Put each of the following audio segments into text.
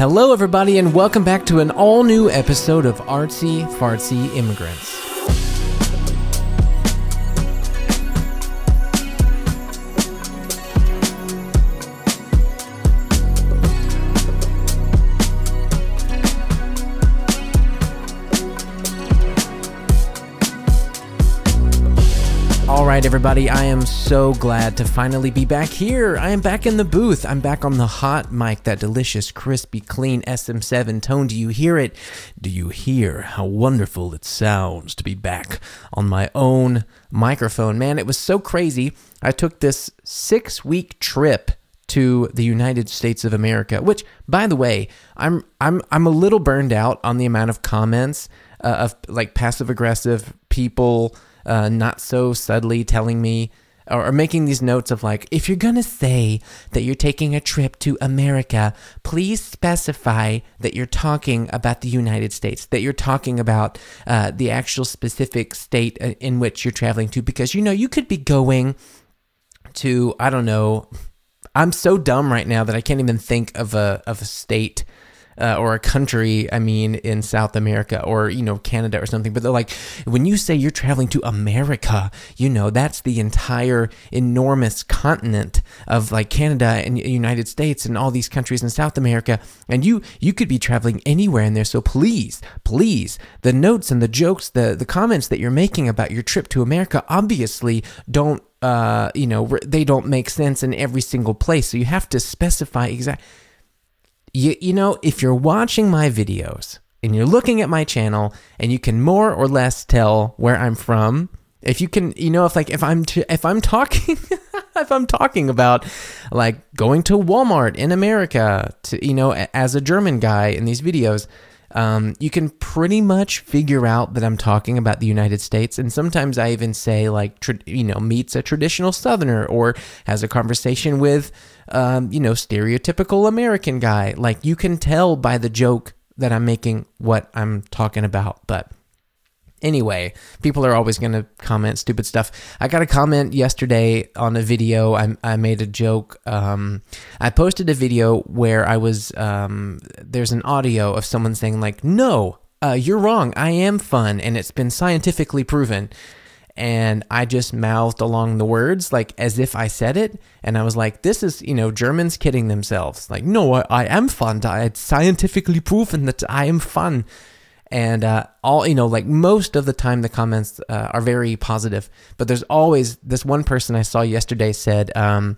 Hello, everybody, and welcome back to an all-new episode of Artsy Fartsy Immigrants. All right, everybody, I am so glad to finally be back here. I am back in the booth. I'm back on the hot mic, that delicious, crispy, clean SM7 tone. Do you hear it? Do you hear how wonderful it sounds to be back on my own microphone? Man, it was so crazy. I took this 6-week trip to the United States of America, which, by the way, I'm a little burned out on the amount of comments of like passive-aggressive people not so subtly telling me or making these notes of like, if you're going to say that you're taking a trip to America, please specify that you're talking about the United States, that you're talking about the actual specific state in which you're traveling to, because, you know, you could be going to, I don't know, I'm so dumb right now that I can't even think of a state or a country, I mean, in South America or, you know, Canada or something. But they're like, when you say you're traveling to America, you know, that's the entire enormous continent of like Canada and United States and all these countries in South America. And you could be traveling anywhere in there. So please, the notes and the jokes, the comments that you're making about your trip to America obviously don't, they don't make sense in every single place. So you have to specify exactly. You know, if you're watching my videos and you're looking at my channel and you can more or less tell where I'm from, if you can, you know, if I'm talking if I'm talking about like going to Walmart in America to, you know, as a German guy in these videos, you can pretty much figure out that I'm talking about the United States. And sometimes I even say like, meets a traditional Southerner or has a conversation with, stereotypical American guy. Like you can tell by the joke that I'm making what I'm talking about. But anyway, people are always going to comment stupid stuff. I got a comment yesterday on a video. I made a joke. I posted a video where I was, there's an audio of someone saying like, no, you're wrong. I am fun. And it's been scientifically proven. And I just mouthed along the words like as if I said it. And I was like, this is, Germans kidding themselves. Like, no, I am fun. It's scientifically proven that I am fun. And most of the time the comments are very positive. But there's always this one person I saw yesterday said,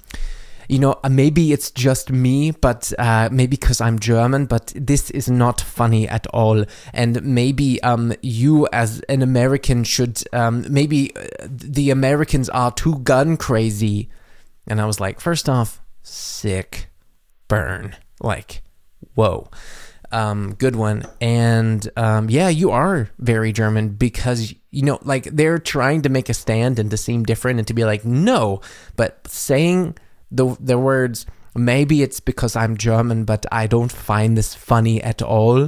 maybe it's just me, but maybe because I'm German, but this is not funny at all. And maybe you as an American should, maybe the Americans are too gun crazy. And I was like, first off, sick burn. Like, whoa. Good one. And you are very German because, they're trying to make a stand and to seem different and to be like, no, but saying the words, maybe it's because I'm German, but I don't find this funny at all,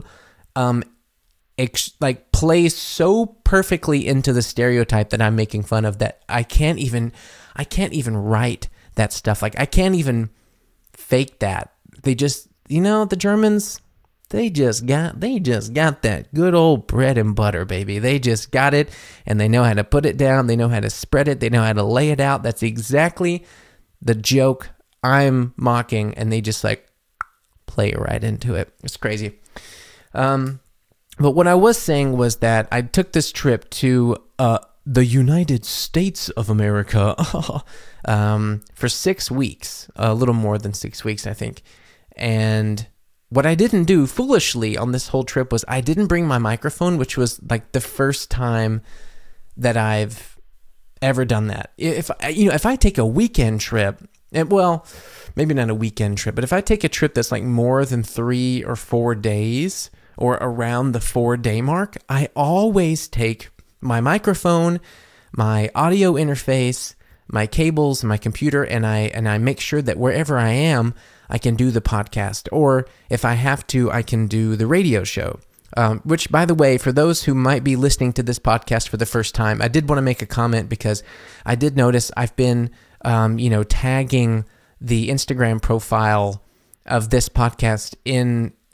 plays so perfectly into the stereotype that I'm making fun of that I can't even write that stuff. Like I can't even fake that. They just, the Germans, they just got that good old bread and butter, baby. They just got it, and they know how to put it down. They know how to spread it. They know how to lay it out. That's exactly the joke I'm mocking, and they just like play right into it. It's crazy. But what I was saying was that I took this trip to the United States of America for 6 weeks, a little more than 6 weeks, I think. And what I didn't do foolishly on this whole trip was I didn't bring my microphone, which was like the first time that I've ever done that. If I take a weekend trip, well, maybe not a weekend trip, but if I take a trip that's like more than 3 or 4 days or around the 4-day mark, I always take my microphone, my audio interface, my cables, my computer, and I make sure that wherever I am, I can do the podcast, or if I have to, I can do the radio show. Which, by the way, for those who might be listening to this podcast for the first time, I did want to make a comment because I did notice I've been, tagging the Instagram profile of this podcast in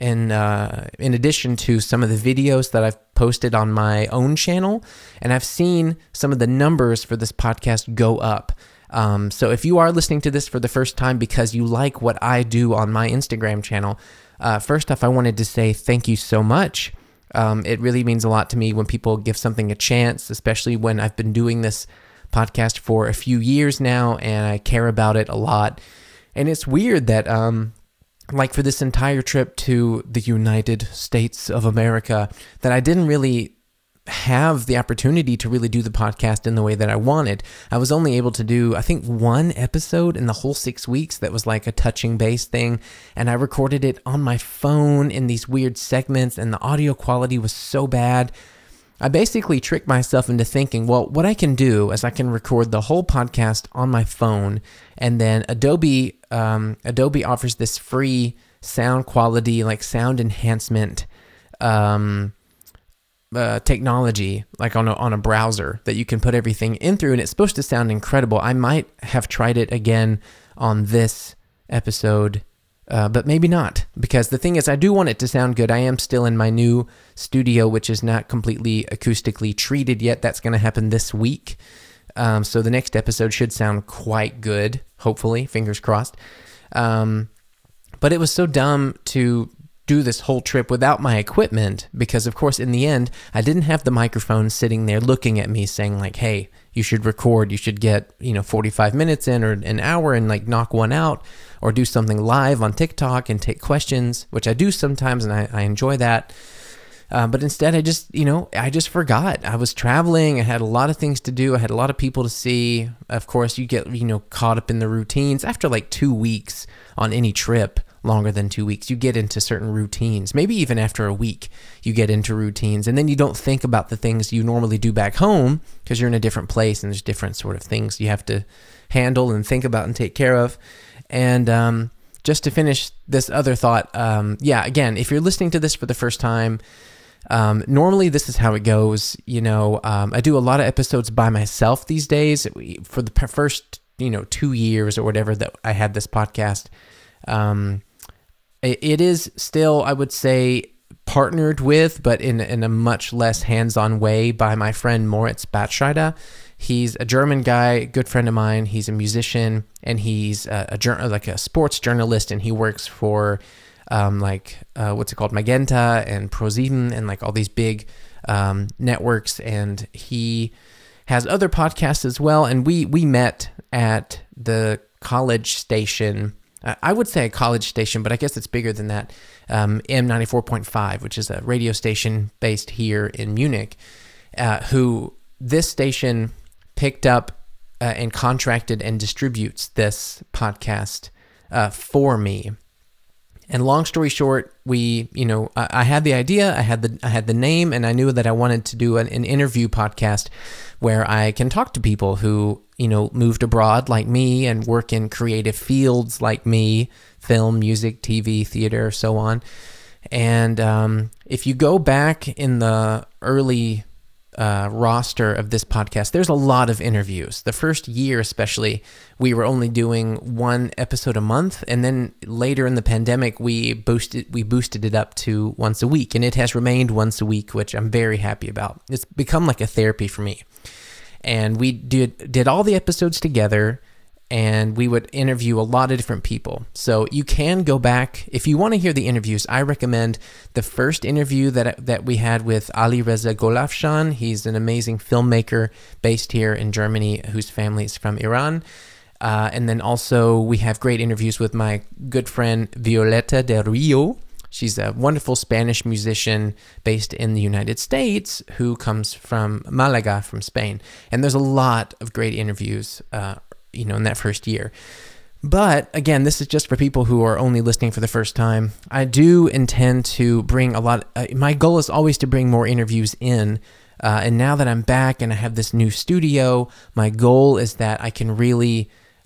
in addition to some of the videos that I've posted on my own channel, and I've seen some of the numbers for this podcast go up. So if you are listening to this for the first time because you like what I do on my Instagram channel, first off, I wanted to say thank you so much. It really means a lot to me when people give something a chance, especially when I've been doing this podcast for a few years now and I care about it a lot. And it's weird that, like for this entire trip to the United States of America, that I didn't really have the opportunity to really do the podcast in the way that I wanted. I was only able to do, I think, one episode in the whole 6 weeks that was like a touching base thing, and I recorded it on my phone in these weird segments, and the audio quality was so bad. I basically tricked myself into thinking, well, what I can do is I can record the whole podcast on my phone, and then Adobe offers this free sound quality, like sound enhancement technology, like on a browser that you can put everything in through, and it's supposed to sound incredible. I might have tried it again on this episode, but maybe not, because the thing is, I do want it to sound good. I am still in my new studio, which is not completely acoustically treated yet. That's going to happen this week. So the next episode should sound quite good, hopefully, fingers crossed. But it was so dumb to do this whole trip without my equipment, because of course in the end I didn't have the microphone sitting there looking at me saying like, hey, you should record, you should get 45 minutes in or an hour and like knock one out, or do something live on TikTok and take questions, which I do sometimes and I enjoy that. But instead I just forgot. I was traveling, I had a lot of things to do, I had a lot of people to see. Of course you get caught up in the routines after like 2 weeks on any trip. Longer than 2 weeks, you get into certain routines. Maybe even after a week, you get into routines, and then you don't think about the things you normally do back home because you're in a different place and there's different sort of things you have to handle and think about and take care of. And just to finish this other thought, again, if you're listening to this for the first time, normally this is how it goes. I do a lot of episodes by myself these days. For the first 2 years or whatever that I had this podcast, it is still, I would say, partnered with, but in a much less hands-on way, by my friend Moritz Batscheider. He's a German guy, good friend of mine. He's a musician, and he's a sports journalist, and he works for Magenta and ProSieben and like all these big networks, and he has other podcasts as well. And we met at the college station. I would say a college station, but I guess it's bigger than that. M94.5, which is a radio station based here in Munich, who this station picked up and contracted and distributes this podcast for me. And long story short, I had the idea, I had the name, and I knew that I wanted to do an interview podcast where I can talk to people who moved abroad like me and work in creative fields like me, film, music, TV, theater, so on. And if you go back in the early roster of this podcast, there's a lot of interviews. The first year especially, we were only doing one episode a month, and then later in the pandemic, we boosted it up to once a week, and it has remained once a week, which I'm very happy about. It's become like a therapy for me. And we did all the episodes together, and we would interview a lot of different people. So you can go back if you want to hear the interviews. I recommend the first interview that we had with Ali Reza Golafshan. He's an amazing filmmaker based here in Germany whose family is from Iran. And then also we have great interviews with my good friend Violeta del Rio. She's a wonderful Spanish musician based in the United States who comes from Malaga, from Spain. And there's a lot of great interviews, in that first year. But again, this is just for people who are only listening for the first time. I do intend to bring my goal is always to bring more interviews in. And now that I'm back and I have this new studio, my goal is that I can really,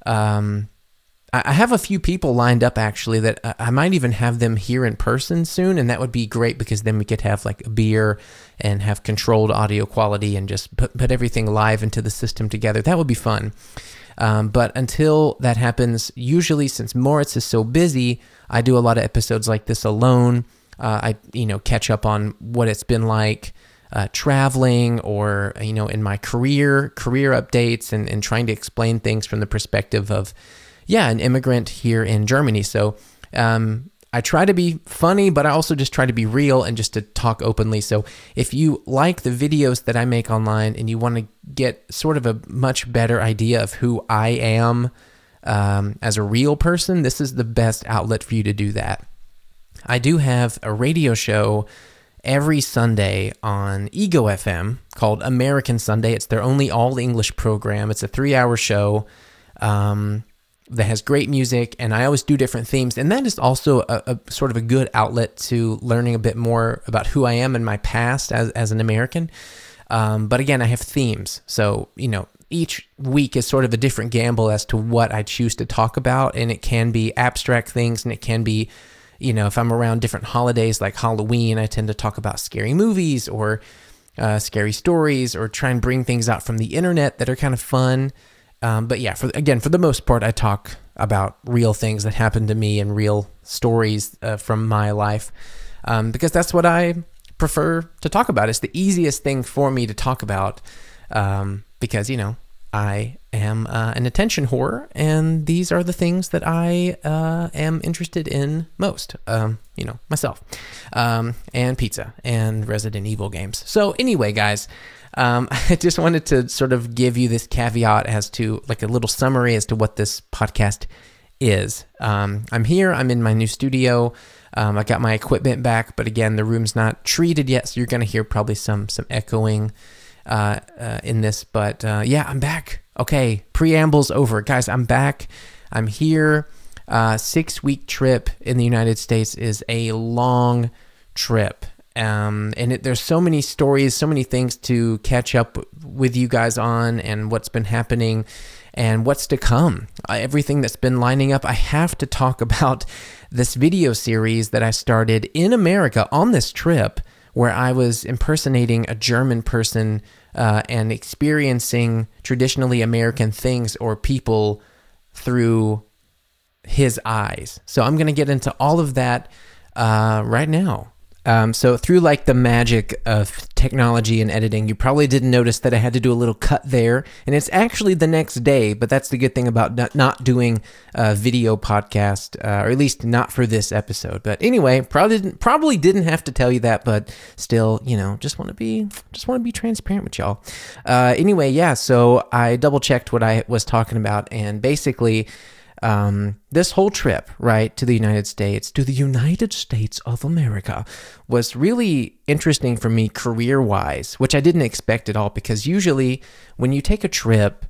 I have a few people lined up actually that I might even have them here in person soon, and that would be great because then we could have like a beer and have controlled audio quality and just put everything live into the system together. That would be fun. But until that happens, usually since Moritz is so busy, I do a lot of episodes like this alone. I catch up on what it's been like traveling, or in my career updates, and trying to explain things from the perspective of an immigrant here in Germany. So I try to be funny, but I also just try to be real and just to talk openly. So if you like the videos that I make online and you want to get sort of a much better idea of who I am as a real person, this is the best outlet for you to do that. I do have a radio show every Sunday on Ego FM called American Sunday. It's their only all-English program. It's a 3-hour show that has great music, and I always do different themes, and that is also a sort of a good outlet to learning a bit more about who I am in my past as an American. But again, I have themes, so each week is sort of a different gamble as to what I choose to talk about, and it can be abstract things, and it can be, if I'm around different holidays like Halloween, I tend to talk about scary movies or scary stories, or try and bring things out from the internet that are kind of fun. But yeah, for the most part, I talk about real things that happened to me and real stories from my life, because that's what I prefer to talk about. It's the easiest thing for me to talk about, because, I am an attention whore, and these are the things that I am interested in most, myself, and pizza and Resident Evil games. So anyway, guys, I just wanted to sort of give you this caveat as to like a little summary as to what this podcast is. I'm here, I'm in my new studio. I got my equipment back, but again, the room's not treated yet, so you're going to hear probably some echoing in this, but I'm back. Okay, preamble's over. Guys, I'm back. I'm here. 6-week trip in the United States is a long trip. And there's so many stories, so many things to catch up with you guys on, and what's been happening and what's to come. Everything that's been lining up. I have to talk about this video series that I started in America on this trip, where I was impersonating a German person and experiencing traditionally American things or people through his eyes. So I'm going to get into all of that right now. So through like the magic of technology and editing, you probably didn't notice that I had to do a little cut there, and it's actually the next day, but that's the good thing about not doing a video podcast, or at least not for this episode. But anyway, probably didn't have to tell you that, but still, just want to be transparent with y'all. Anyway, yeah, so I double checked what I was talking about, and basically, this whole trip, right, to the United States of America, was really interesting for me career-wise, which I didn't expect at all, because usually when you take a trip,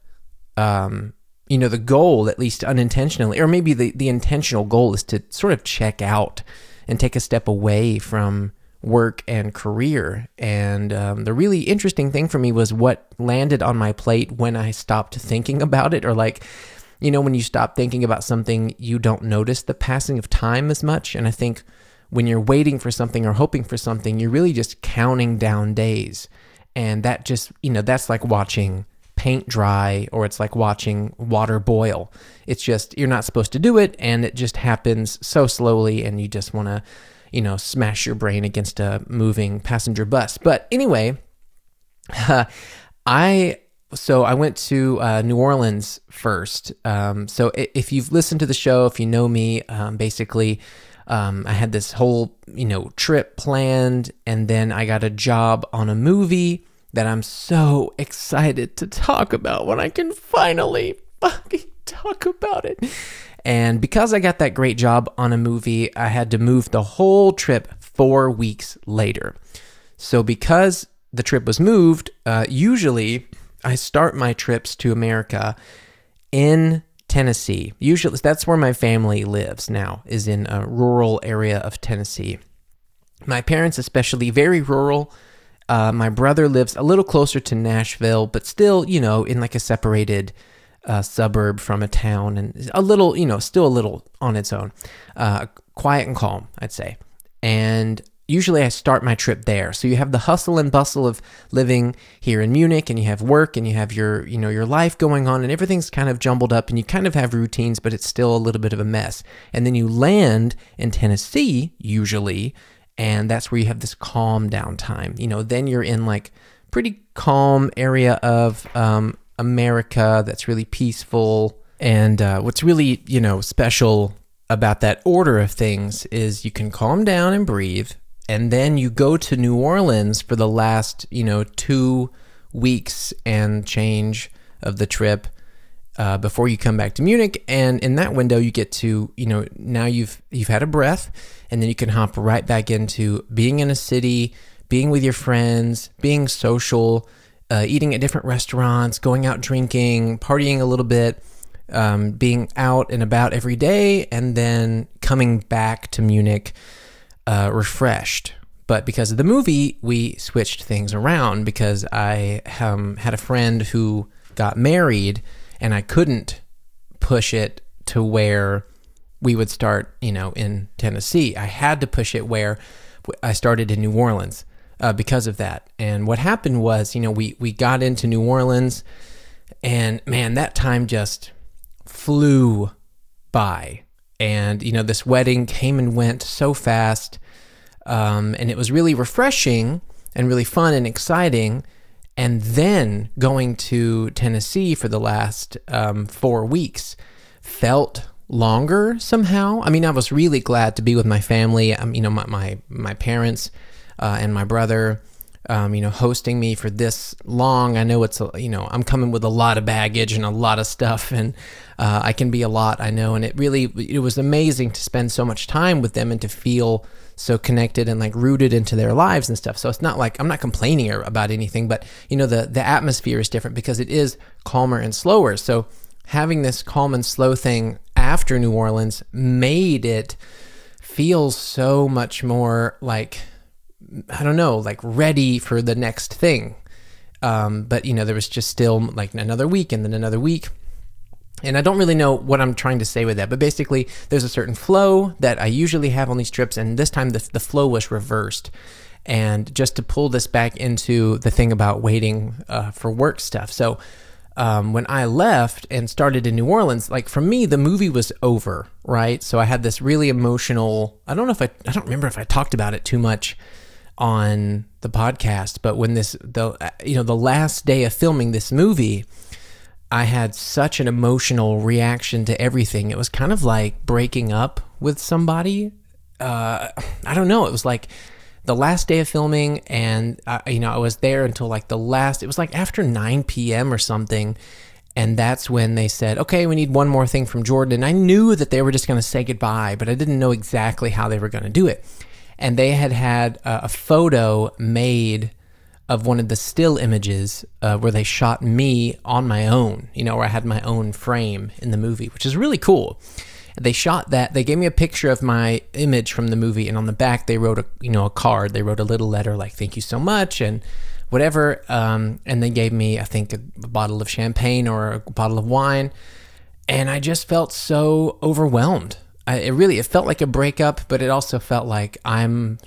the goal, at least unintentionally, or maybe the intentional goal, is to sort of check out and take a step away from work and career. And the really interesting thing for me was what landed on my plate when I stopped thinking about it, or like, when you stop thinking about something, you don't notice the passing of time as much. And I think when you're waiting for something or hoping for something, you're really just counting down days. And that just, that's like watching paint dry, or it's like watching water boil. It's just, you're not supposed to do it, and it just happens so slowly, and you just want to, smash your brain against a moving passenger bus. But anyway, So I went to New Orleans first. So if you've listened to the show, if you know me, basically, I had this whole, trip planned, and then I got a job on a movie that I'm so excited to talk about when I can finally fucking talk about it. And because I got that great job on a movie, I had to move the whole trip 4 weeks later. So because the trip was moved, usually I start my trips to America in Tennessee. Usually that's where my family lives now, is in a rural area of Tennessee. My parents especially, very rural. My brother lives a little closer to Nashville, but still, in like a separated suburb from a town, and a little, still a little on its own. Quiet and calm, I'd say. And usually I start my trip there. So you have the hustle and bustle of living here in Munich, and you have work, and you have your life going on, and everything's kind of jumbled up, and you kind of have routines, but it's still a little bit of a mess. And then you land in Tennessee, usually, and that's where you have this calm down time. Then you're in like pretty calm area of America that's really peaceful. And what's really, special about that order of things is you can calm down and breathe, and then you go to New Orleans for the last, 2 weeks and change of the trip before you come back to Munich. And in that window, you get to, now you've had a breath, and then you can hop right back into being in a city, being with your friends, being social, eating at different restaurants, going out drinking, partying a little bit, being out and about every day, and then coming back to Munich refreshed. But because of the movie, we switched things around because I had a friend who got married, and I couldn't push it to where we would start, in Tennessee. I had to push it where I started in New Orleans because of that. And what happened was, we got into New Orleans, and man, that time just flew by. And, this wedding came and went so fast. And it was really refreshing and really fun and exciting. And then going to Tennessee for the last 4 weeks felt longer somehow. I mean, I was really glad to be with my family. My parents and my brother, hosting me for this long. I know it's, I'm coming with a lot of baggage and a lot of stuff, and I can be a lot, I know. And it was amazing to spend so much time with them and to feel so connected and like rooted into their lives and stuff. So it's not like I'm not complaining about anything, but the atmosphere is different because it is calmer and slower. So having this calm and slow thing after New Orleans made it feel so much more like, I don't know, like ready for the next thing. But there was just still like another week and then another week. And I don't really know what I'm trying to say with that, but basically there's a certain flow that I usually have on these trips, and this time the flow was reversed. And just to pull this back into the thing about waiting for work stuff. So when I left and started in New Orleans, like for me, the movie was over, right? So I had this really emotional, I don't remember if I talked about it too much on the podcast, but when the last day of filming this movie, I had such an emotional reaction to everything. It was kind of like breaking up with somebody. I don't know. It was like the last day of filming, and I was there until like it was like after 9 p.m. or something. And that's when they said, okay, we need one more thing from Jordan. And I knew that they were just going to say goodbye, but I didn't know exactly how they were going to do it. And they had a photo made of one of the still images where they shot me on my own, where I had my own frame in the movie, which is really cool. They shot that. They gave me a picture of my image from the movie, and on the back they wrote a card. They wrote a little letter like, thank you so much, and whatever. And they gave me, I think, a bottle of champagne or a bottle of wine. And I just felt so overwhelmed. It felt like a breakup, but it also felt like I'm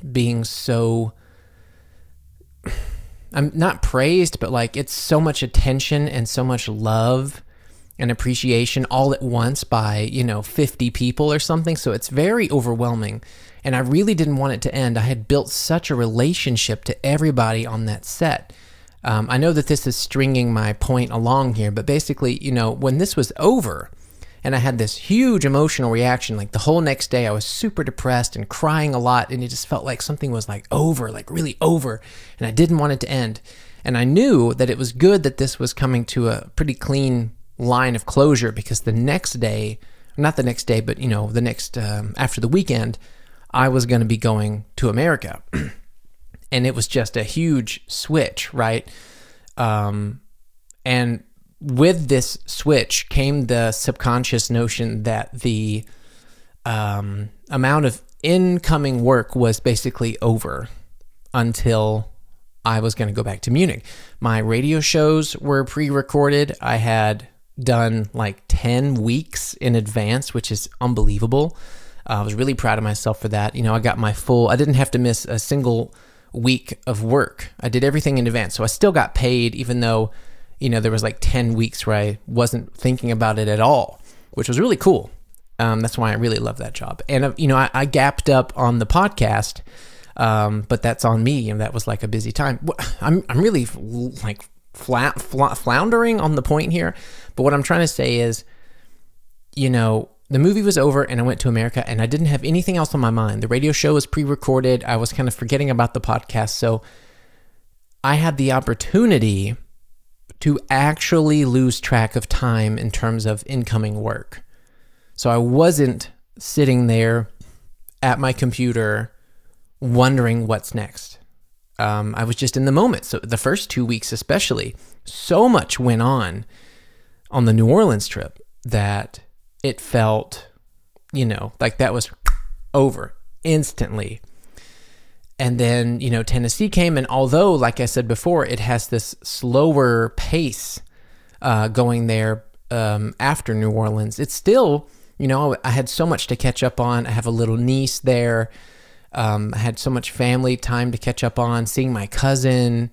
not praised, but like it's so much attention and so much love and appreciation all at once by, 50 people or something. So it's very overwhelming. And I really didn't want it to end. I had built such a relationship to everybody on that set. I know that this is stringing my point along here, but basically, when this was over, and I had this huge emotional reaction, like the whole next day I was super depressed and crying a lot, and it just felt like something was like over, like really over, and I didn't want it to end. And I knew that it was good that this was coming to a pretty clean line of closure, because the next day, not the next day, but the next, after the weekend, I was going to be going to America. And it was just a huge switch, right? And with this switch came the subconscious notion that the amount of incoming work was basically over until I was going to go back to Munich. My radio shows were pre-recorded. I had done like 10 weeks in advance, which is unbelievable. I was really proud of myself for that. I got I didn't have to miss a single week of work. I did everything in advance. So I still got paid, even though there was like 10 weeks where I wasn't thinking about it at all, which was really cool. That's why I really love that job. And, I gapped up on the podcast But that's on me, and that was like a busy time. I'm really like floundering on the point here, but what I'm trying to say is, the movie was over and I went to America and I didn't have anything else on my mind. The radio show was pre-recorded. I was kind of forgetting about the podcast. So I had the opportunity to actually lose track of time in terms of incoming work. So I wasn't sitting there at my computer wondering what's next. I was just in the moment. So the first 2 weeks especially, so much went on the New Orleans trip that it felt, like that was over instantly. And then, Tennessee came, and although, like I said before, it has this slower pace going there after New Orleans, it's still, I had so much to catch up on. I have a little niece there. I had so much family time to catch up on, seeing my cousin.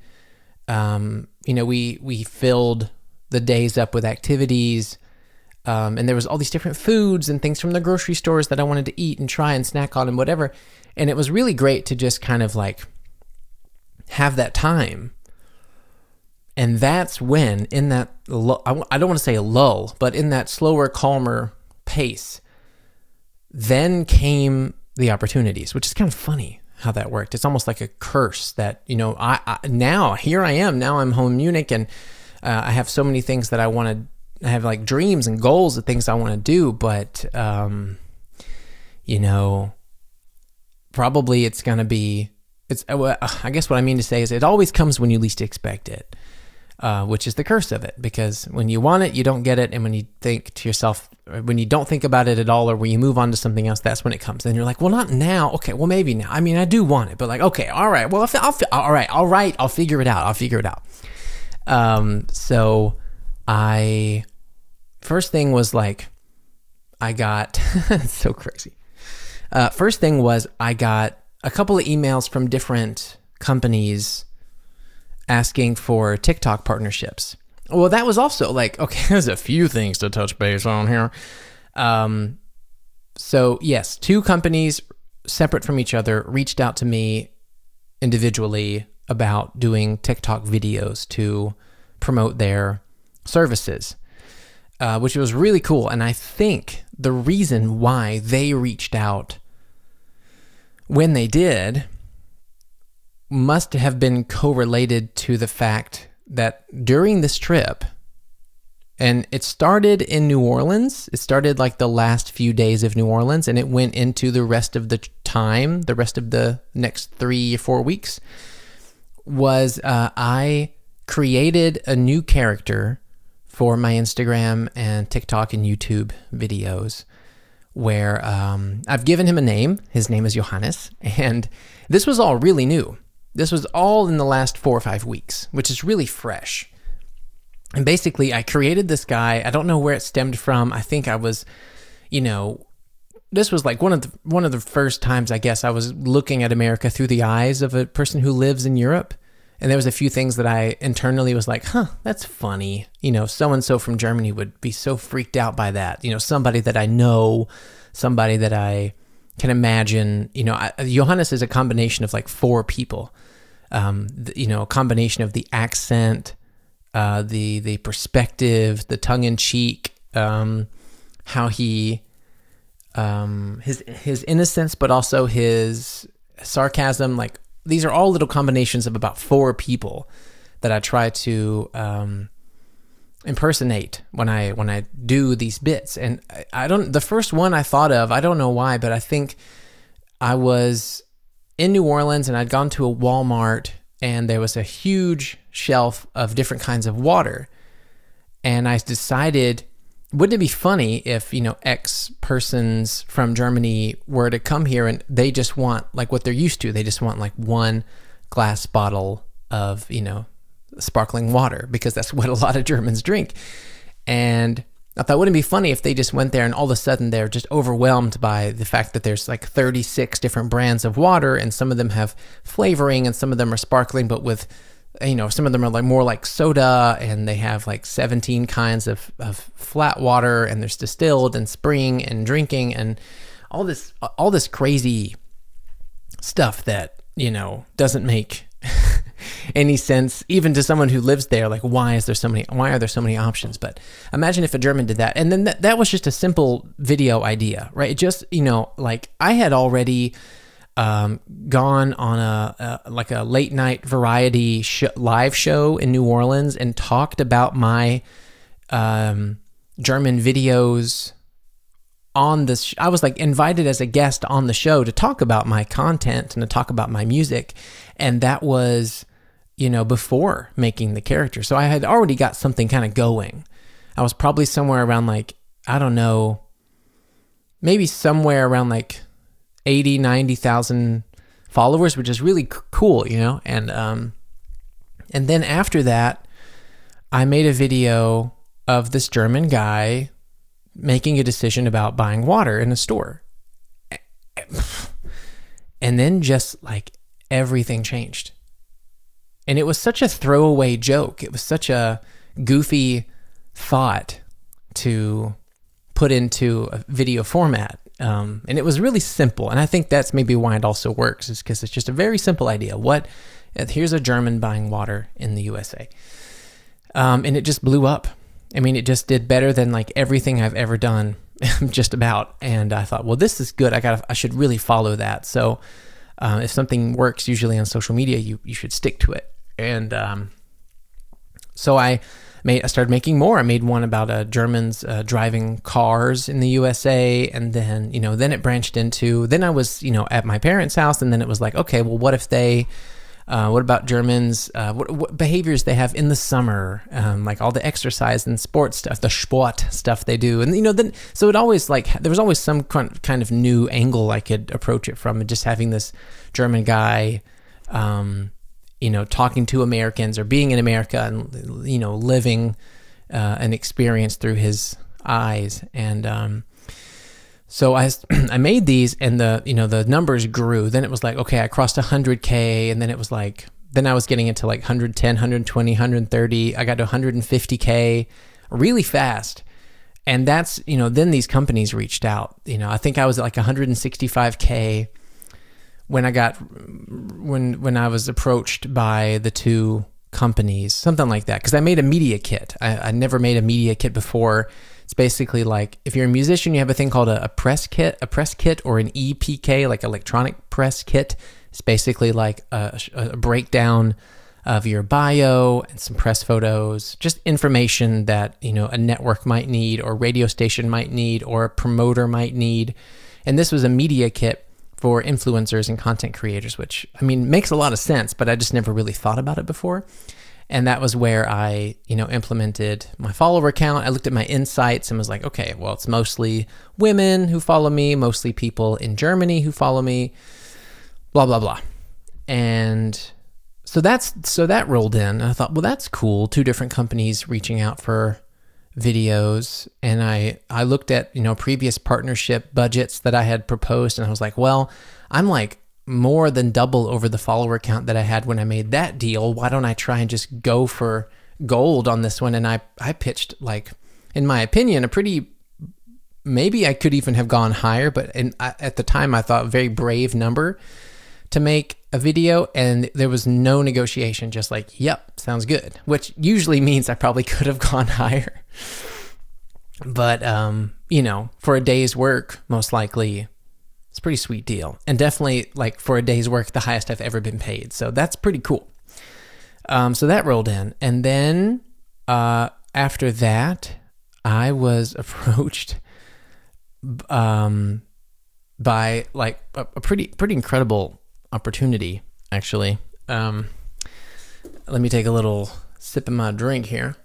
We filled the days up with activities. And there was all these different foods and things from the grocery stores that I wanted to eat and try and snack on and whatever. And it was really great to just kind of like have that time. And that's when, in that, I don't want to say a lull, but in that slower, calmer pace, then came the opportunities, which is kind of funny how that worked. It's almost like a curse that, now here I am. Now I'm home in Munich, and I have so many things that I want to. I have like dreams and goals of things I want to do, but, probably it's going to be, I guess what I mean to say is it always comes when you least expect it, which is the curse of it, because when you want it, you don't get it. And when you think to yourself, when you don't think about it at all, or when you move on to something else, that's when it comes. And you're like, well, not now. Okay, well, maybe now. I mean, I do want it, but like, okay, all right. Well, I'll figure it out. So first thing was like, I got, it's so crazy. First thing was I got a couple of emails from different companies asking for TikTok partnerships. Well, that was also like, okay, there's a few things to touch base on here. So yes, 2 companies separate from each other reached out to me individually about doing TikTok videos to promote their services. Which was really cool. And I think the reason why they reached out when they did must have been correlated to the fact that during this trip, and it started in New Orleans, it started like the last few days of New Orleans, and it went into the rest of the time, the rest of the next 3 or 4 weeks, was I created a new character for my Instagram and TikTok and YouTube videos, where I've given him a name. His name is Johannes, and this was all really new. This was all in the last 4 or 5 weeks, which is really fresh. And basically, I created this guy. I don't know where it stemmed from. I think I was, this was like one of the first times, I guess, I was looking at America through the eyes of a person who lives in Europe. And there was a few things that I internally was like, that's funny. So-and-so from Germany would be so freaked out by that. Somebody that I know, somebody that I can imagine. Johannes is a combination of like 4 people. A combination of the accent, the perspective, the tongue-in-cheek, how he, his innocence, but also his sarcasm, like, these are all little combinations of about 4 people that I try to impersonate when I do these bits. And the first one I thought of, I don't know why, but I think I was in New Orleans and I'd gone to a Walmart and there was a huge shelf of different kinds of water. And I decided, wouldn't it be funny if, X persons from Germany were to come here and they just want like what they're used to. They just want like 1 glass bottle of, sparkling water, because that's what a lot of Germans drink. And I thought, wouldn't it be funny if they just went there and all of a sudden they're just overwhelmed by the fact that there's like 36 different brands of water, and some of them have flavoring and some of them are sparkling, but with, some of them are like more like soda, and they have like 17 kinds of flat water, and there's distilled and spring and drinking and all this crazy stuff that doesn't make any sense, even to someone who lives there. Like, why are there so many options? But imagine if a German did that. And then that was just a simple video idea, right? It just, like I had already gone on a late night variety live show in New Orleans and talked about my German videos on this. I was like invited as a guest on the show to talk about my content and to talk about my music. And that was, before making the character. So I had already got something kind of going. I was probably somewhere around like, I don't know, maybe somewhere around like 80, 90,000 followers, which is really cool, And then after that, I made a video of this German guy making a decision about buying water in a store. And then just like everything changed. And it was such a throwaway joke. It was such a goofy thought to put into a video format. And it was really simple. And I think that's maybe why it also works, is because it's just a very simple idea. Here's a German buying water in the USA. And it just blew up. I mean, it just did better than like everything I've ever done, just about. And I thought, well, this is good. I should really follow that. So if something works, usually on social media, you should stick to it. And so I started making more. I made one about Germans driving cars in the USA, and then then it branched into. Then I was at my parents' house, and then it was like, okay, well, what if they? What about Germans? What behaviors they have in the summer? Like all the exercise and sports stuff, the Sport stuff they do, and then so it always like there was always some kind of new angle I could approach it from, and just having this German guy. Talking to Americans or being in America and, living an experience through his eyes. And so I made these, and the numbers grew. Then it was like, okay, I crossed 100K, and then it was like, then I was getting into like 110, 120, 130. I got to 150K really fast. And that's, then these companies reached out. I think I was at like 165K when I was approached by the two companies, something like that. Because I made a media kit. I never made a media kit before. It's basically like if you're a musician, you have a thing called a press kit, or an EPK, like electronic press kit. It's basically like a breakdown of your bio and some press photos, just information that a network might need, or radio station might need, or a promoter might need. And this was a media kit for influencers and content creators, which, makes a lot of sense, but I just never really thought about it before. And that was where I, implemented my follower count. I looked at my insights and was like, okay, well, it's mostly women who follow me, mostly people in Germany who follow me, blah, blah, blah. And so that rolled in. And I thought, well, that's cool. Two different companies reaching out for videos, and I looked at previous partnership budgets that I had proposed, and I was like, well, I'm like more than double over the follower count that I had when I made that deal. Why don't I try and just go for gold on this one? And I pitched, like, in my opinion, maybe I could even have gone higher, but at the time I thought a very brave number to make a video, and there was no negotiation, just like, yep, sounds good, which usually means I probably could have gone higher. But, for a day's work, most likely, it's a pretty sweet deal. And definitely, like, for a day's work, the highest I've ever been paid. So that's pretty cool. So that rolled in. And then after that, I was approached by, like, a pretty incredible opportunity, actually. Let me take a little sip of my drink here.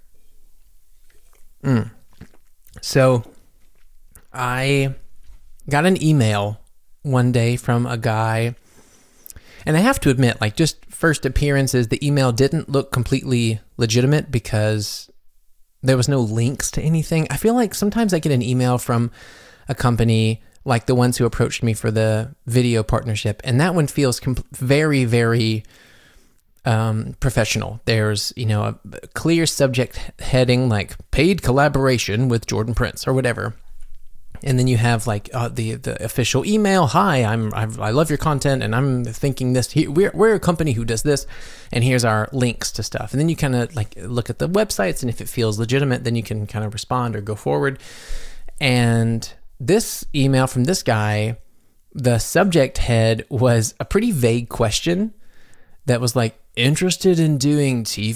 So I got an email one day from a guy, and I have to admit, like, just first appearances, the email didn't look completely legitimate because there was no links to anything. I feel like sometimes I get an email from a company like the ones who approached me for the video partnership, and that one feels very, very professional. There's, a clear subject heading like paid collaboration with Jordan Prince or whatever. And then you have like the official email. Hi, I love your content, and I'm thinking this. We're a company who does this, and here's our links to stuff. And then you kind of like look at the websites, and if it feels legitimate, then you can kind of respond or go forward. And this email from this guy, the subject head was a pretty vague question that was like, interested in doing TV ?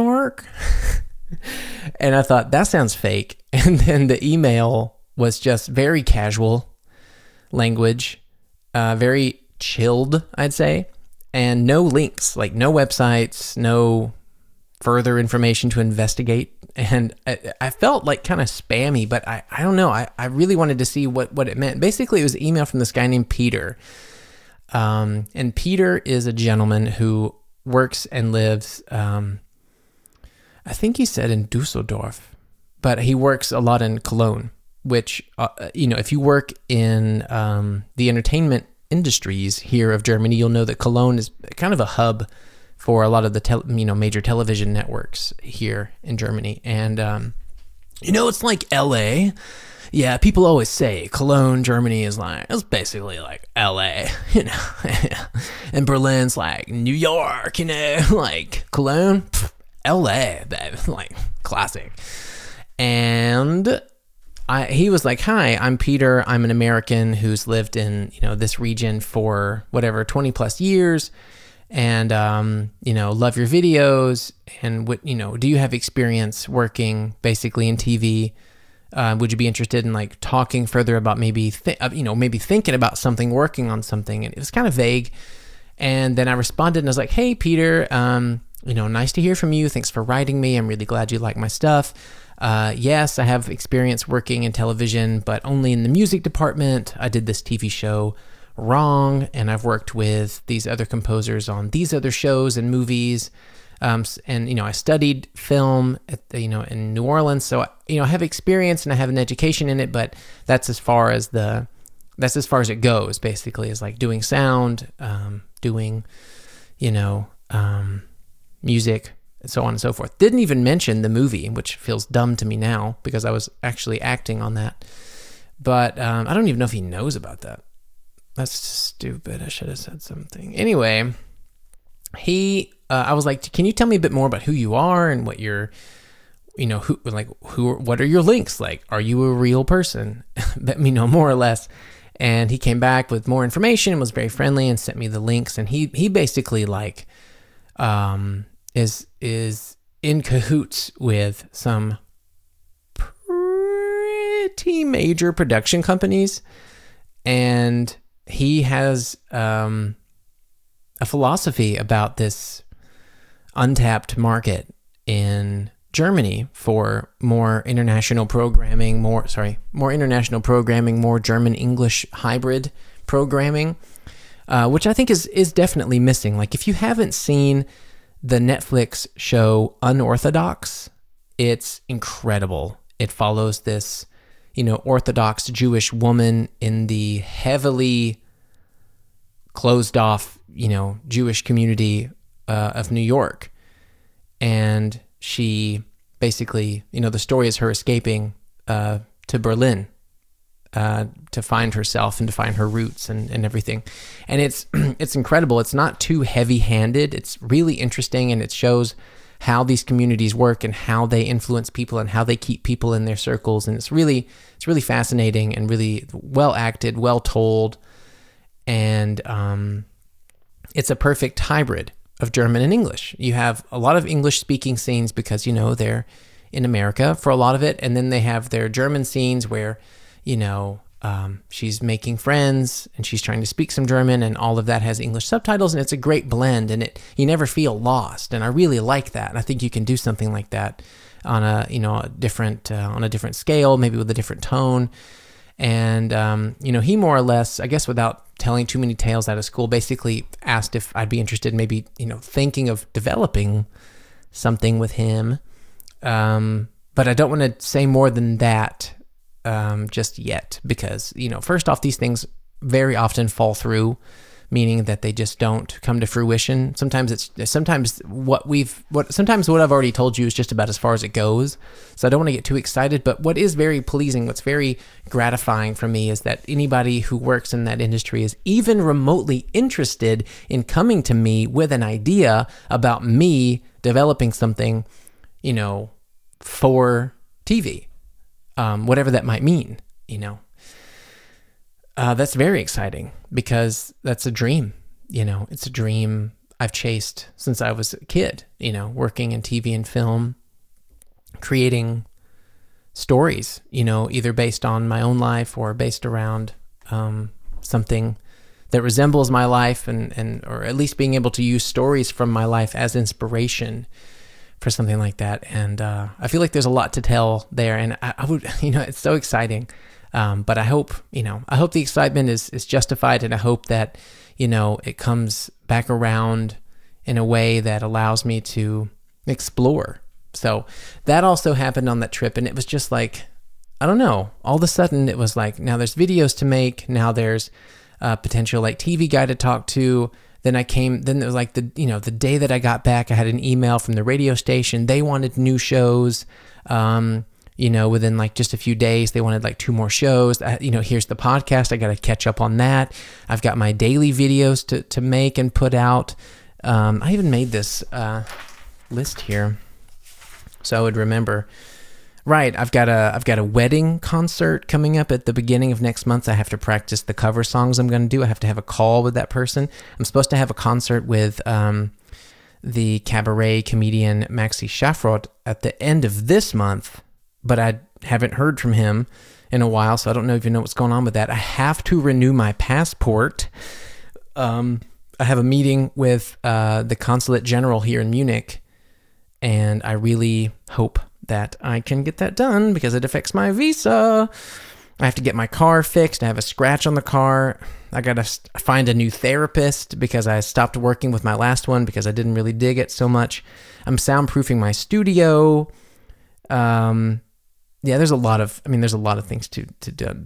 And I thought, that sounds fake. And then the email was just very casual language, very chilled, I'd say, and no links, like no websites, no further information to investigate. And I felt like kind of spammy, but I don't know. I really wanted to see what it meant. Basically, it was an email from this guy named Peter. And Peter is a gentleman who works and lives, I think he said in Dusseldorf, but he works a lot in Cologne, which, if you work in the entertainment industries here of Germany, you'll know that Cologne is kind of a hub for a lot of the major television networks here in Germany. And it's like LA. Yeah, people always say Cologne, Germany it's basically like LA, and Berlin's like New York, like Cologne, LA, like classic. And he was like, hi, I'm Peter. I'm an American who's lived in, this region for whatever, 20 plus years. And, love your videos. And do you have experience working basically in TV? Would you be interested in like talking further about maybe thinking about something, working on something? And it was kind of vague. And then I responded and I was like, hey, Peter, nice to hear from you. Thanks for writing me. I'm really glad you like my stuff. Yes, I have experience working in television, but only in the music department. I did this TV show Wrong, and I've worked with these other composers on these other shows and movies. And I studied film at in New Orleans, so I have experience and I have an education in it, but that's as far as it goes. Basically, is like doing sound, doing music, and so on and so forth. Didn't even mention the movie, which feels dumb to me now because I was actually acting on that. But I don't even know if he knows about that. That's stupid. I should have said something. Anyway, I was like, can you tell me a bit more about who you are and what you're, what are your links? Like, are you a real person? Let me know more or less. And he came back with more information and was very friendly and sent me the links. And he basically like, is in cahoots with some pretty major production companies. And he has, a philosophy about this untapped market in Germany for more international programming, more German English hybrid programming, which I think is definitely missing. Like if you haven't seen the Netflix show Unorthodox, it's incredible. It follows this, Orthodox Jewish woman in the heavily closed off, Jewish community of New York. And she basically, the story is her escaping to Berlin to find herself and to find her roots and everything. And it's incredible. It's not too heavy-handed. It's really interesting, and it shows how these communities work and how they influence people and how they keep people in their circles. And it's really fascinating and really well acted, well told. And it's a perfect hybrid of German and English. You have a lot of English speaking scenes because, they're in America for a lot of it. And then they have their German scenes where, she's making friends and she's trying to speak some German, and all of that has English subtitles, and it's a great blend, and you never feel lost. And I really like that. And I think you can do something like that on a different scale, maybe with a different tone. And, he more or less, I guess without telling too many tales out of school, basically asked if I'd be interested in maybe, thinking of developing something with him. But I don't want to say more than that just yet because, first off, these things very often fall through meaning that they just don't come to fruition. Sometimes what I've already told you is just about as far as it goes. So I don't want to get too excited, but what is very pleasing, what's very gratifying for me is that anybody who works in that industry is even remotely interested in coming to me with an idea about me developing something, for TV, whatever that might mean, That's very exciting because that's a dream, it's a dream I've chased since I was a kid, working in TV and film, creating stories, either based on my own life or based around something that resembles my life and or at least being able to use stories from my life as inspiration for something like that. And I feel like there's a lot to tell there, and I would, it's so exciting. But I hope the excitement is justified, and I hope that, it comes back around in a way that allows me to explore. So that also happened on that trip, and it was just like, I don't know, all of a sudden it was like, now there's videos to make, now there's a potential like TV guy to talk to. Then it was like the day that I got back, I had an email from the radio station. They wanted new shows. Within like just a few days, they wanted like 2 more shows. Here's the podcast. I got to catch up on that. I've got my daily videos to make and put out. I even made this list here, so I would remember. Right, I've got a wedding concert coming up at the beginning of next month. I have to practice the cover songs I'm going to do. I have to have a call with that person. I'm supposed to have a concert with the cabaret comedian Maxi Schafrot at the end of this month, but I haven't heard from him in a while, so I don't even know what's going on with that. I have to renew my passport. I have a meeting with the consulate general here in Munich, and I really hope that I can get that done because it affects my visa. I have to get my car fixed. I have a scratch on the car. I got to find a new therapist because I stopped working with my last one because I didn't really dig it so much. I'm soundproofing my studio. There's a lot of things to do.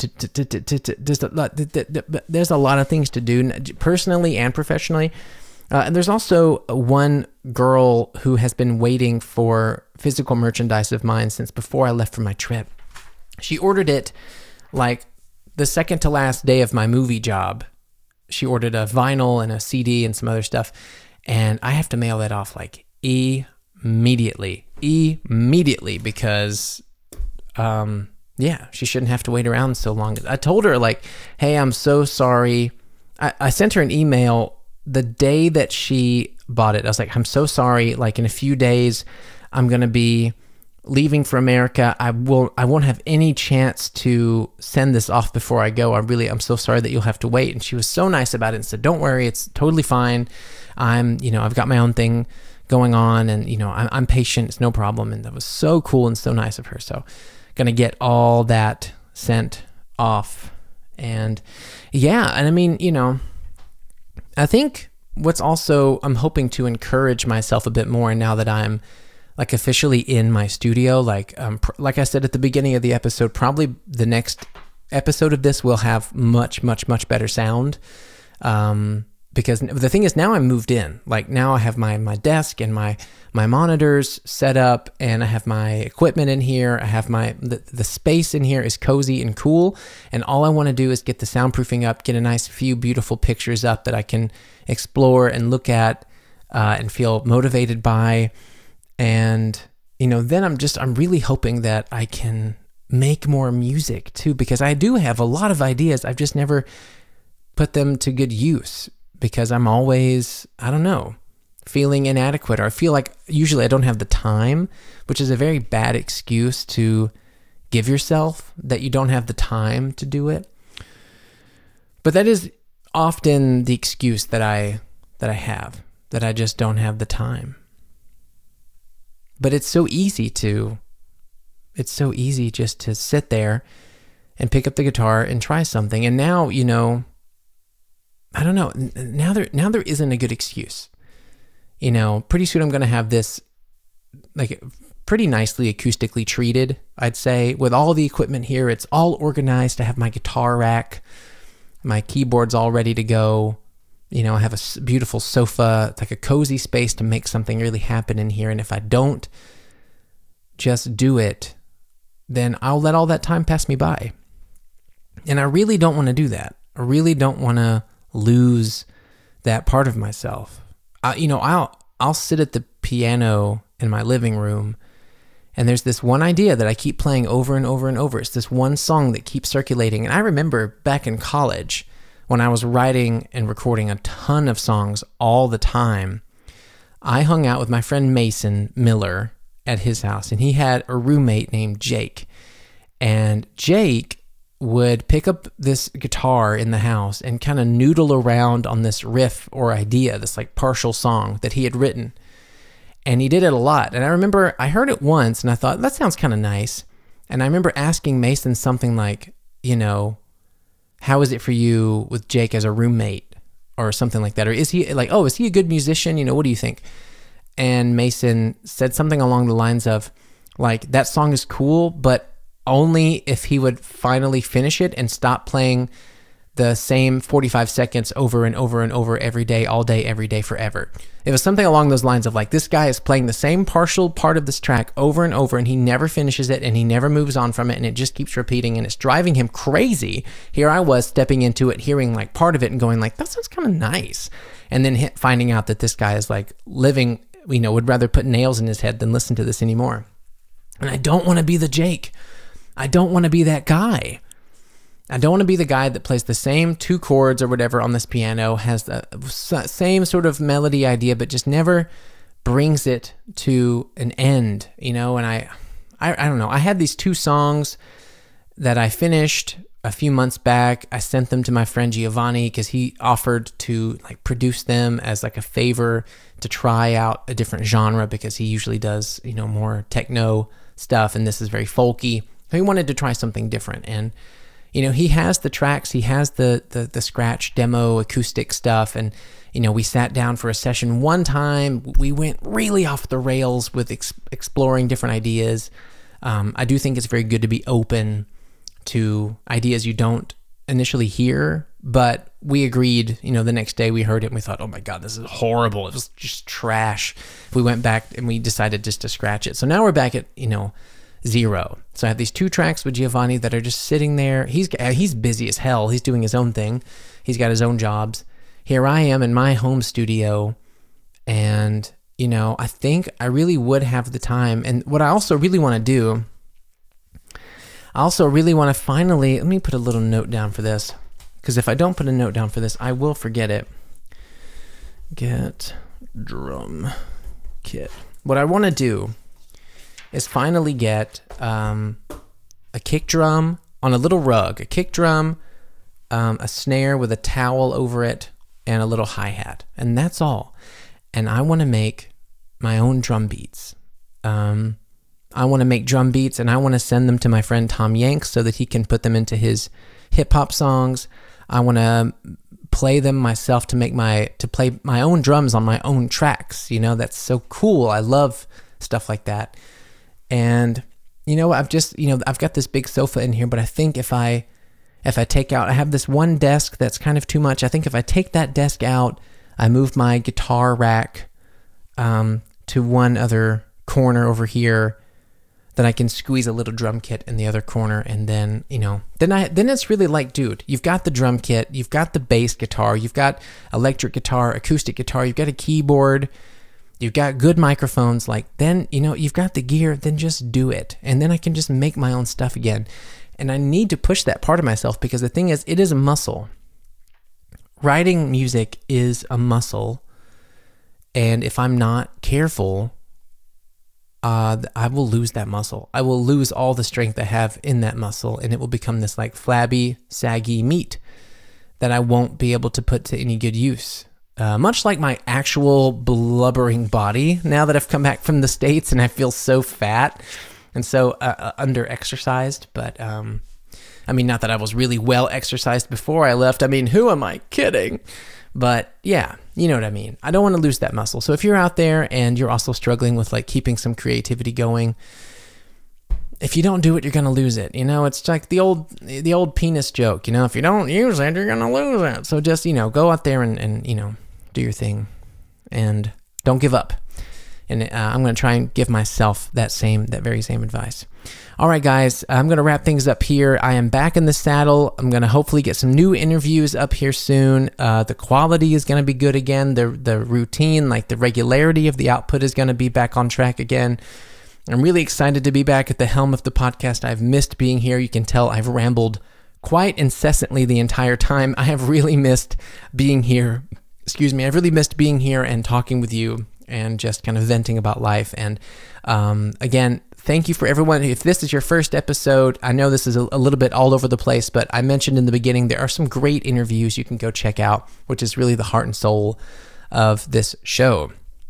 There's a lot of things to do personally and professionally. And there's also one girl who has been waiting for physical merchandise of mine since before I left for my trip. She ordered it like the second to last day of my movie job. She ordered a vinyl and a CD and some other stuff. And I have to mail that off like immediately because, she shouldn't have to wait around so long. I told her like, hey, I'm so sorry. I sent her an email the day that she bought it. I was like, I'm so sorry. Like in a few days, I'm going to be leaving for America. I won't have any chance to send this off before I go. I'm so sorry that you'll have to wait. And she was so nice about it and said, don't worry, it's totally fine. I've got my own thing going on and, I'm patient. It's no problem. And that was so cool and so nice of her. So going to get all that sent off. And I think what's also, I'm hoping to encourage myself a bit more now that I'm like officially in my studio. Like I said at the beginning of the episode, probably the next episode of this will have much, much, much better sound. Because the thing is now I'm moved in. Like now I have my desk and my monitors set up and I have my equipment in here. I have the space in here is cozy and cool. And all I want to do is get the soundproofing up, get a nice few beautiful pictures up that I can explore and look at and feel motivated by. And, then I'm really hoping that I can make more music too, because I do have a lot of ideas. I've just never put them to good use. Because I'm always, feeling inadequate, or I feel like usually I don't have the time, which is a very bad excuse to give yourself, that you don't have the time to do it. But that is often the excuse that I have, that I just don't have the time. But it's so easy just to sit there and pick up the guitar and try something. And now, I don't know. Now there isn't a good excuse. Pretty soon I'm going to have this like pretty nicely acoustically treated, I'd say, with all the equipment here. It's all organized. I have my guitar rack, my keyboard's all ready to go. I have a beautiful sofa. It's like a cozy space to make something really happen in here. And if I don't just do it, then I'll let all that time pass me by. And I really don't want to do that. I really don't want to lose that part of myself. I'll sit at the piano in my living room, and there's this one idea that I keep playing over and over and over. It's this one song that keeps circulating. And I remember back in college when I was writing and recording a ton of songs all the time, I hung out with my friend Mason Miller at his house, and he had a roommate named Jake. And Jake would pick up this guitar in the house and kind of noodle around on this riff or idea, this like partial song that he had written. And he did it a lot. And I remember I heard it once and I thought, that sounds kind of nice. And I remember asking Mason something like, how is it for you with Jake as a roommate or something like that? Or is he is he a good musician? What do you think? And Mason said something along the lines of like, that song is cool, but only if he would finally finish it and stop playing the same 45 seconds over and over and over every day, all day, every day, forever. It was something along those lines of like, this guy is playing the same partial part of this track over and over, and he never finishes it, and he never moves on from it, and it just keeps repeating, and it's driving him crazy. Here I was stepping into it, hearing like part of it and going like, that sounds kind of nice. And then finding out that this guy is like living, would rather put nails in his head than listen to this anymore. And I don't want to be the Jake. I don't want to be that guy. I don't want to be the guy that plays the same 2 chords or whatever on this piano, has the same sort of melody idea, but just never brings it to an end, and I don't know. I had these 2 songs that I finished a few months back. I sent them to my friend Giovanni because he offered to like produce them as like a favor to try out a different genre, because he usually does, more techno stuff, and this is very folky. So he wanted to try something different, and he has the tracks, he has the scratch demo acoustic stuff, and we sat down for a session one time. We went really off the rails with exploring different ideas. I do think it's very good to be open to ideas you don't initially hear, but we agreed, the next day we heard it and we thought, oh my God, this is horrible. It was just trash. We went back and we decided just to scratch it. So now we're back at, 0. So I have these 2 tracks with Giovanni that are just sitting there. He's busy as hell. He's doing his own thing. He's got his own jobs. Here I am in my home studio, and I think I really would have the time. And what I also really want to do, finally, let me put a little note down for this, because if I don't put a note down for this, I will forget it. Get drum kit. What I want to do is finally get a kick drum on a little rug, a kick drum, a snare with a towel over it, and a little hi-hat. And that's all. And I want to make my own drum beats. I want to make drum beats, and I want to send them to my friend Tom Yanks so that he can put them into his hip-hop songs. I want to play them myself to play my own drums on my own tracks. That's so cool. I love stuff like that. And, I've got this big sofa in here, but I think if I take out, I have this one desk that's kind of too much. I think if I take that desk out, I move my guitar rack to one other corner over here, then I can squeeze a little drum kit in the other corner, and then, then it's really like, dude, you've got the drum kit, you've got the bass guitar, you've got electric guitar, acoustic guitar, you've got a keyboard, you've got good microphones, then, you've got the gear, then just do it. And then I can just make my own stuff again. And I need to push that part of myself, because the thing is, it is a muscle. Writing music is a muscle. And if I'm not careful, I will lose that muscle. I will lose all the strength I have in that muscle, and it will become this flabby, saggy meat that I won't be able to put to any good use. Much like my actual blubbering body, now that I've come back from the States and I feel so fat and so under-exercised. But, not that I was really well-exercised before I left. Who am I kidding? But, yeah, you know what I mean. I don't want to lose that muscle. So if you're out there and you're also struggling with, keeping some creativity going, if you don't do it, you're going to lose it. It's like the old penis joke, if you don't use it, you're going to lose it. So just, go out there and do your thing and don't give up. And I'm going to try and give myself that very same advice. All right, guys, I'm going to wrap things up here. I am back in the saddle. I'm going to hopefully get some new interviews up here soon. The quality is going to be good again. The routine, like the regularity of the output is going to be back on track again. I'm really excited to be back at the helm of the podcast. I've missed being here. You can tell I've rambled quite incessantly the entire time. I have really missed being here. I've really missed being here and talking with you and just kind of venting about life. And again, thank you for everyone. If this is your first episode, I know this is a little bit all over the place, but I mentioned in the beginning, there are some great interviews you can go check out, which is really the heart and soul of this show.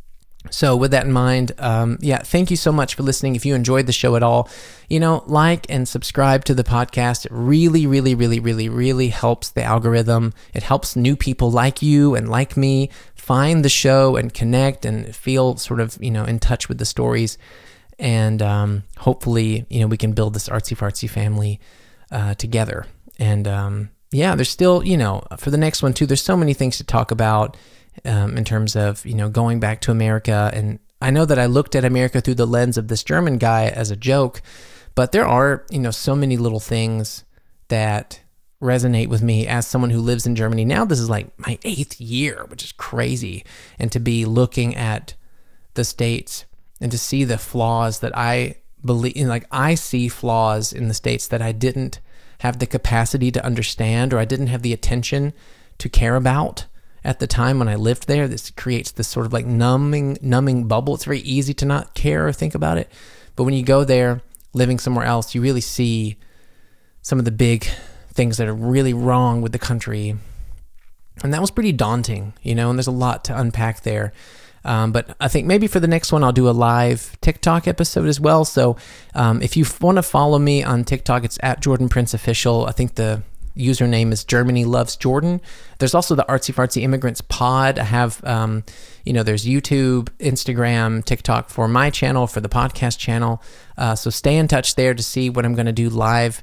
So with that in mind, thank you so much for listening. If you enjoyed the show at all, like and subscribe to the podcast. It really, really, really, really, really helps the algorithm. It helps new people like you and like me find the show and connect and feel sort of, in touch with the stories. And hopefully, we can build this artsy fartsy family together. And there's still, for the next one too, there's so many things to talk about. In terms of, going back to America. And I know that I looked at America through the lens of this German guy as a joke, but there are, so many little things that resonate with me as someone who lives in Germany. Now this is like my 8th year, which is crazy. And to be looking at the States and to see the flaws that I believe in, like I see flaws in the States that I didn't have the capacity to understand, or I didn't have the attention to care about at the time when I lived there. This creates this sort of like numbing bubble. It's very easy to not care or think about it. But when you go there, living somewhere else, you really see some of the big things that are really wrong with the country. And that was pretty daunting, and there's a lot to unpack there. But I think maybe for the next one, I'll do a live TikTok episode as well. So if you want to follow me on TikTok, it's @JordanPrinceOfficial. I think the username is Germany Loves Jordan. There's also the Artsy Fartsy Immigrants Pod. I have, there's YouTube, Instagram, TikTok for my channel, for the podcast channel. So stay in touch there to see what I'm going to do live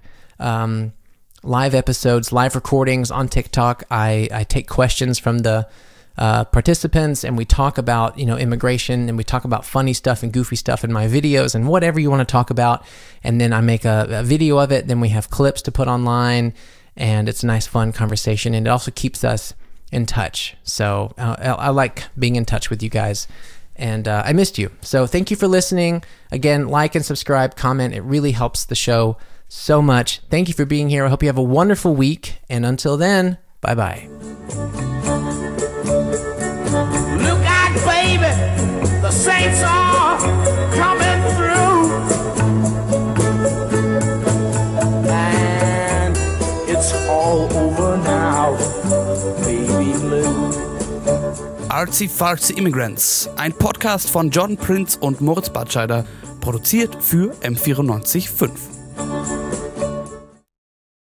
episodes, live recordings on TikTok. I take questions from the participants, and we talk about, immigration, and we talk about funny stuff and goofy stuff in my videos and whatever you want to talk about. And then I make a video of it. Then we have clips to put online. And it's a nice, fun conversation, and it also keeps us in touch. So I like being in touch with you guys, and I missed you. So thank you for listening. Again, like and subscribe, comment. It really helps the show so much. Thank you for being here. I hope you have a wonderful week, and until then, bye-bye. Look out, baby, the saints are coming through. It's all over now, baby blue. Artsy Fartsy Immigrants, ein Podcast von Jordan Prince und Moritz Batscheider, produziert für M94.5.